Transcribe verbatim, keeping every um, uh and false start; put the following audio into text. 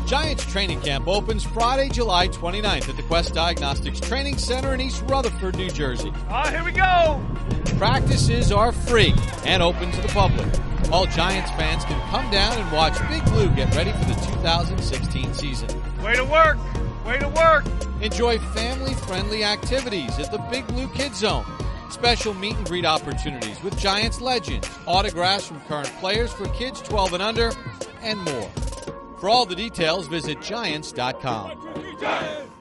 Giants training camp opens Friday, July twenty-ninth at the Quest Diagnostics Training Center in East Rutherford, New Jersey. Ah, here we go! Practices are free and open to the public. All Giants fans can come down and watch Big Blue get ready for the two thousand sixteen season. Way to work! Way to work! Enjoy family-friendly activities at the Big Blue Kids Zone. Special meet and greet opportunities with Giants legends, autographs from current players for kids twelve and under, and more. For all the details, visit Giants dot com.